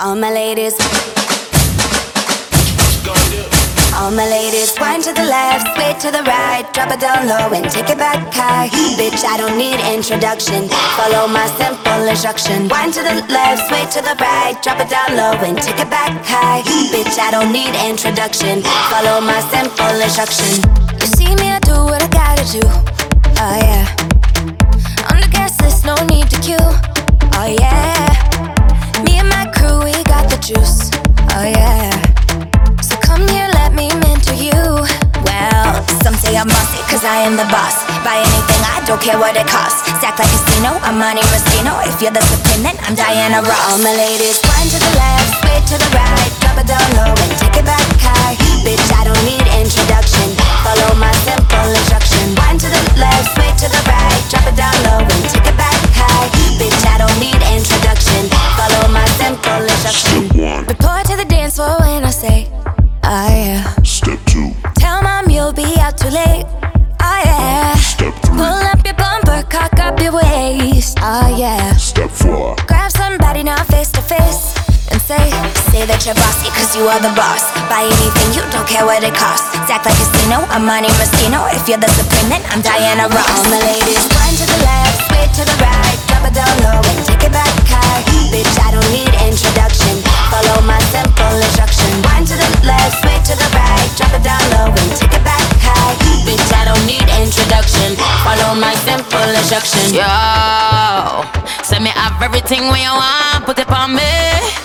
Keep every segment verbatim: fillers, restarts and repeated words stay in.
All my ladies, all my ladies, wind to the left, sway to the right, drop it down low and take it back high. Bitch, I don't need introduction, follow my simple instruction. Wind to the left, sway to the right, drop it down low and take it back high. Bitch, I don't need introduction, follow my simple instruction. You see me, I do what I gotta do, oh yeah. On the gas list, no need to queue, oh yeah. Me and my crew, we got the juice, oh yeah. So come here, let me mentor you. Well, some say I'm bossy, cause I am the boss. Buy anything, I don't care what it costs. Stack like casino, I'm Monte Moschino. If you're the supreme, then I'm Diana Ross. All my ladies, wind to the left, sway to the right, drop it down low and take it back high. Bitch, I don't need introduction, follow my simple instruction. Wind to the left, sway to the right, drop it down low and take it back high. Bitch, I don't need introduction, follow my simple instruction. Report to the dance floor when I say, oh yeah. Step two. Tell mom you'll be out too late, oh yeah. Step three. Pull up your bumper, cock up your waist, oh yeah. Step four. Grab somebody now face to face and say, say that you're bossy cause you are the boss. Buy anything, you don't care what it costs. Stack like casino, I'm Monte Moschino. If you're the supreme, then I'm Diana Ross. All my ladies, wind to the left, sway to the right, drop it down low and take it back high. Bitch, I don't need introduction, follow my simple instruction. Wind to the left, sway to the right, drop it down low and take it back high. Bitch, I don't need introduction, follow my simple instruction. Yo, send me have everything when you want, put it on me.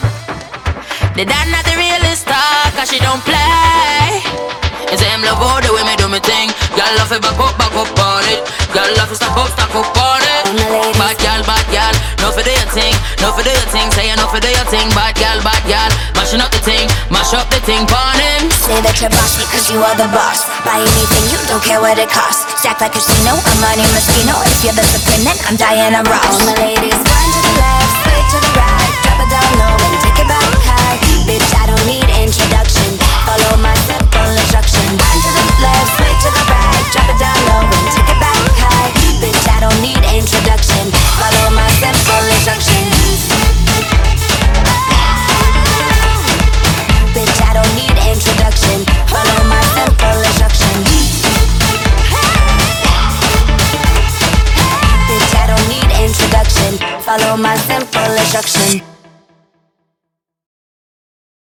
The dad not the realest star, cause she don't play. And say him love all the way me do me thing. Y'all love it back up, back up on it. Y'all love it stack up, stack up on it. Bad gal, bad gal, no for do your thing, no for do your thing. Say you no for do your thing, bad gal, bad gal. Mashing up the thing, mash up the thing, pon him. Say that you're bossy cause you are the boss. Buy anything, you don't care what it costs. Stack like casino, I'm Monte Moschino. If you're the supreme, then I'm Diana Ross. All my ladies, wind to the left, sway to the right, drop it down low and take it back high. Bitch, I don't need introduction, follow my simple instruction. Wind to the left, sway to the right, drop it down low and take it back high. Bitch, I don't need introduction, follow my simple instruction. Bitch, I don't need introduction, follow my simple instruction. Bitch, I don't need introduction, follow my simple